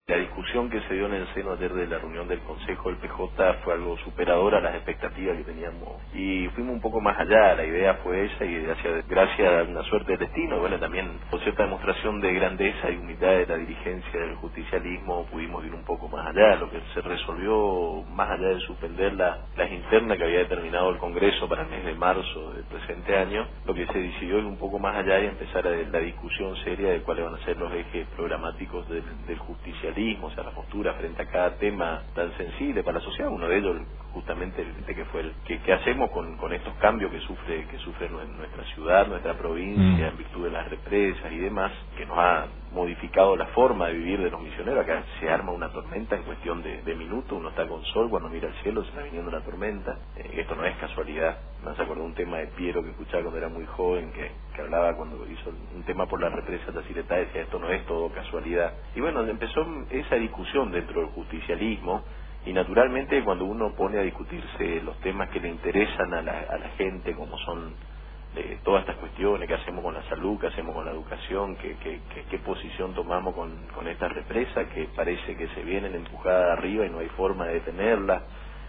La discusión que se dio en el seno ayer de la reunión del Consejo del PJ fue algo superador a las expectativas que teníamos y fuimos un poco más allá. La idea fue esa y gracias a una suerte de destino, bueno, también por cierta demostración de grandeza y humildad de la dirigencia del justicialismo pudimos ir un poco más allá. Lo que se resolvió, más allá de suspender las internas que había determinado el Congreso para el mes de marzo del presente año, lo que se decidió ir un poco más allá y empezar la discusión seria de cuáles van a ser los ejes programáticos del justicialismo, o sea, la postura frente a cada tema tan sensible para la sociedad. Uno de ellos, justamente, que fue ¿qué hacemos con estos cambios que sufre nuestra ciudad, nuestra provincia, en virtud de las represas y demás, que nos ha modificado la forma de vivir de los misioneros? Acá se arma una tormenta en cuestión de minutos, uno está con sol, cuando mira el cielo se está viniendo la tormenta. Esto no es casualidad. Me acordé un tema de Piero que escuchaba cuando era muy joven, que hablaba cuando hizo un tema por la represa Taciretá, decía esto no es todo casualidad. Y bueno, empezó esa discusión dentro del justicialismo. Y naturalmente cuando uno pone a discutirse los temas que le interesan a la gente, como son todas estas cuestiones, qué hacemos con la salud, qué hacemos con la educación, qué posición tomamos con esta represa que parece que se vienen empujadas arriba y no hay forma de detenerla,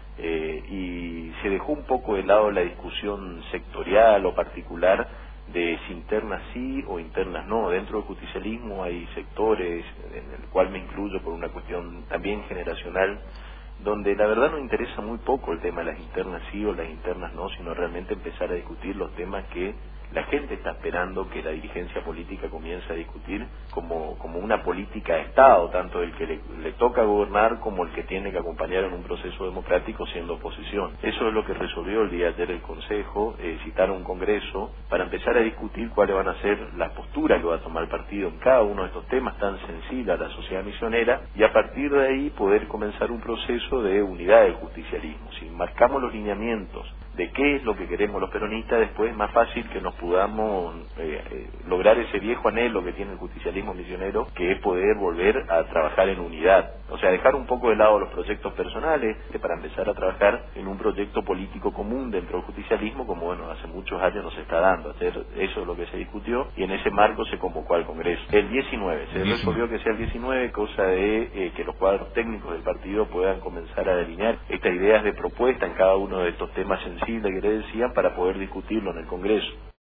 y se dejó un poco de lado la discusión sectorial o particular de si internas sí o internas no. Dentro del justicialismo hay sectores, en el cual me incluyo por una cuestión también generacional, donde la verdad nos interesa muy poco el tema de las internas sí o las internas no, sino realmente empezar a discutir los temas que la gente está esperando que la dirigencia política comience a discutir como una política de Estado, tanto el que le toca gobernar como el que tiene que acompañar en un proceso democrático siendo oposición. Eso es lo que resolvió el día de ayer el Consejo, citar a un Congreso para empezar a discutir cuáles van a ser las posturas que va a tomar el partido en cada uno de estos temas tan sensibles a la sociedad misionera, y a partir de ahí poder comenzar un proceso de unidad del justicialismo. Si marcamos los lineamientos de qué es lo que queremos los peronistas, después es más fácil que nos podamos lograr ese viejo anhelo que tiene el justicialismo misionero, que es poder volver a trabajar en unidad. O sea, dejar un poco de lado los proyectos personales para empezar a trabajar en un proyecto político común dentro del justicialismo, como bueno, hace muchos años nos está dando. Eso es lo que se discutió y en ese marco se convocó al Congreso. El 19, se resolvió que sea el 19, cosa de que los cuadros técnicos del partido puedan comenzar a delinear estas ideas de propuesta en cada uno de estos temas sensibles que le decían para poder discutirlo en el Congreso.